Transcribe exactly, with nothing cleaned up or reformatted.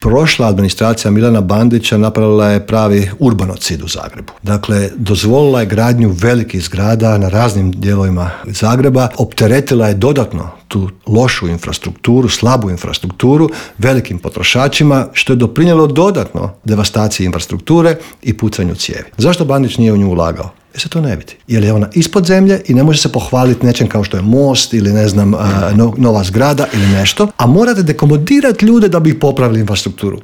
Prošla administracija Milana Bandića napravila je pravi urbanocid u Zagrebu. Dakle, dozvolila je gradnju velikih zgrada na raznim dijelovima Zagreba, opteretila je dodatno tu lošu infrastrukturu, slabu infrastrukturu velikim potrošačima, što je doprinijelo dodatno devastaciji infrastrukture i pucanju cijevi. Zašto Bandić nije u nju ulagao? Jer se to ne vidi. Jer je ona ispod zemlje i ne može se pohvaliti nečem kao što je most ili ne znam, nova zgrada ili nešto, a morate dekomodirati ljude da bi ih popravili infrastrukturu.